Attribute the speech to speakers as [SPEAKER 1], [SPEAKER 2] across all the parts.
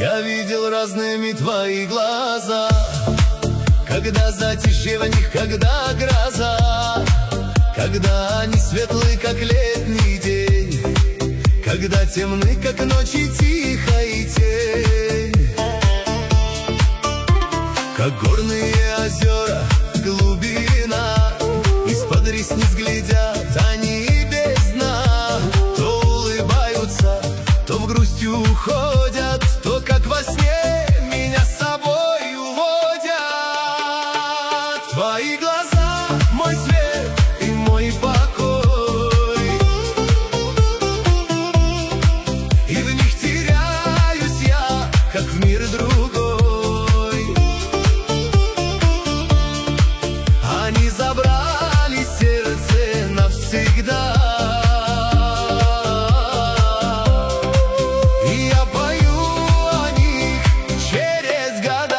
[SPEAKER 1] Я видел разными твои глаза, когда затишье в них, когда гроза, когда они светлы, как летний день, когда темны, как ночи, тихая тень. Как горные озера, глубина, из-под ресниц глядят они без дна. То улыбаются, то в грустью уходят, то, как во сне, меня с собой уводят. Твои глаза — мой свет и мой покой, и в них теряюсь я, как в мир другой. Они забрали сердце навсегда, и я пою о них через года.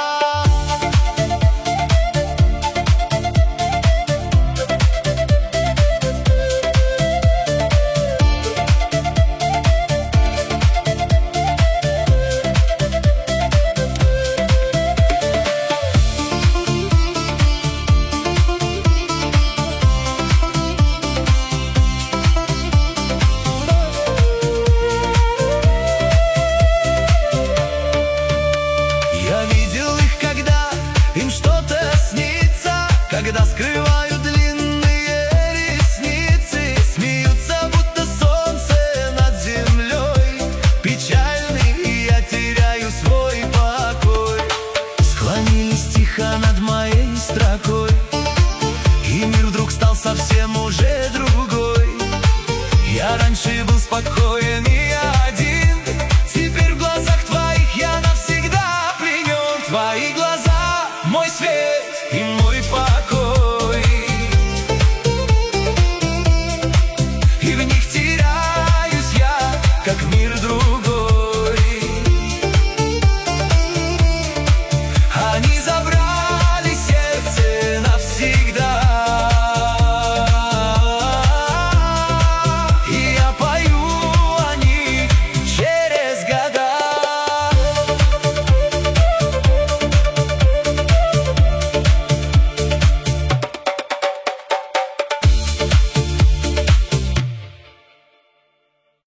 [SPEAKER 1] Я видел их, когда им что-то снится, когда скрывают длинные ресницы, смеются, будто солнце над землей. Печальный, и я теряю свой покой. Склонились тихо над моей строкой, и мир вдруг стал совсем уже другой. Я раньше был спокоен и один, теперь в глазах твоих я навсегда пленен. Твои глаза — мой свет и мой покой, и в них теряюсь я, как в мир другой.